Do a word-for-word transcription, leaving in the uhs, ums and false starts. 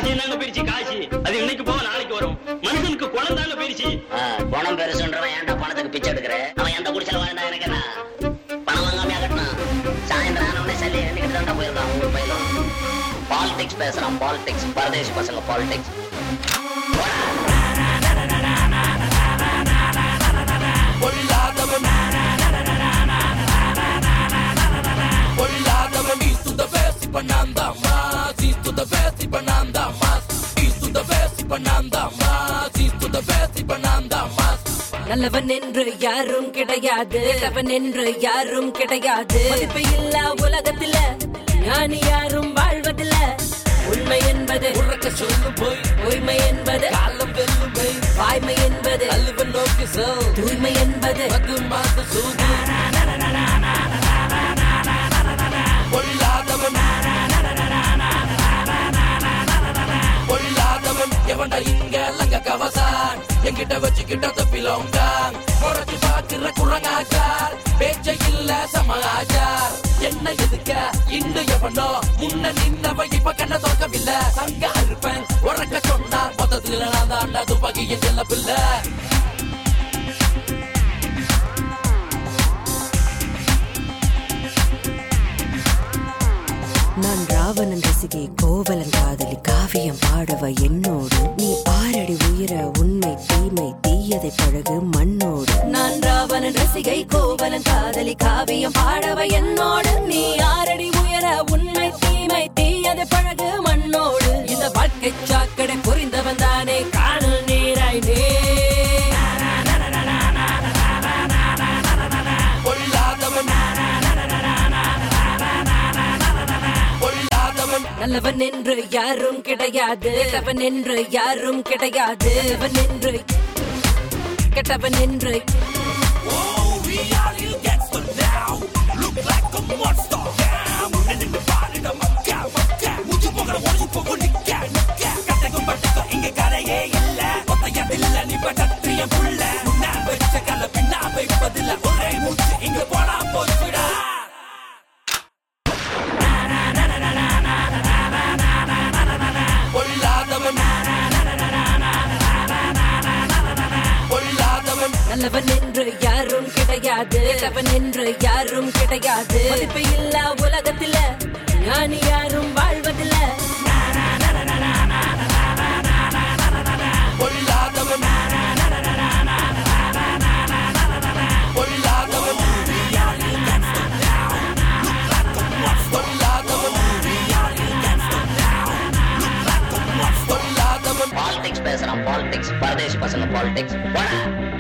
காசி என்னங்க பெருச்சு காசி அது இன்னைக்கு போக நாளைக்கு வரும். மனுஷனுக்கு குணம் தாங்க பெருச்சு. குணம் பெருசுன்றவன் ஏன்டா பணத்துக்கு பிச்சை எடுக்கிற? அவன் எந்த குடிச்சல வாழ்ந்தா எனக்கு என்ன பணம் வாங்காமையா கட்டணும். சாயந்தரம் ஆனவனே சல்லி எண்ணிக்கிட்டு தான் போயிருக்கான் ஊர் பயிலும். பாலிடிக்ஸ் பேசுறான், பாலிடிக்ஸ். பரதேசி பசங்க பாலிடிக்ஸ். நல்லவன் என்று யாரும் கிடையாது, அவன் என்று யாரும் கிடையாது. மதிப்பு இல்ல உலகத்தில ஞானி யாரும் வாழ்வதில்ல. உண்மை என்பது உறக்க சொல்லு போய், உண்மை என்பது காலம் வெல்லும் போய், வாய்மை என்பது அல்வன் நோக்கி சொல், தூய்மை என்பது மது மாத சூது. பொல்லாதவன் பொல்லாதவன் எவன்டா இங்க லங்க கவசான், என்கிட்ட வச்சுக்கிட்ட தப்பிலோங்க முறைச்சு பாக்குற குரங்காச்சார், பேச்ச இல்ல சமாச்சார். என்ன எதுக்க இன்னு எவனோ முன்ன நின்னவ இப்ப கண்ண தோக்கவில்லை. சங்க இருப்பேன் உறக்க சொன்னா மொத்தத்துல நான் தாண்டா துப்பாக்கிய செல்ல பிள்ளை. நான் ராவணன் ரசிகை, கோவலன் காதலி, காவியம் பாடவ என்னோடு. நீ ஆறடி உயர உண்மை தீமை தீயதை பழகு மண்ணோடு. நான் ராவணன் ரசிகை, கோவலன் காதலி, காவியம் பாடவ என்னோடு. நீ ஆறடி உயர உண்மை தீமை தீயதை பழகு மண்ணோடு. இந்த வாழ்க்கை சாக்கடை புரிந்தவன் தானே காணல் நீராய் நே. நல்லவன் என்று யாரும் கிடையாது, அவன் என்று யாரும் கிடையாது. அவன் என்று கெட்டவன் என்று நல்லவன் என்று யாரும் கிடையாது, அவன் என்று யாரும் கிடையாது. மதிப்பு இல்ல உலகத்தில ஞானி யாரும் வாழ்வதில்ல. பொல்லாதவன் பொல்லாதவன் பாலிடிக்ஸ் பேசுறான், பாலிடிக்ஸ். பரதேசி பசங்க பாலிடிக்ஸ்.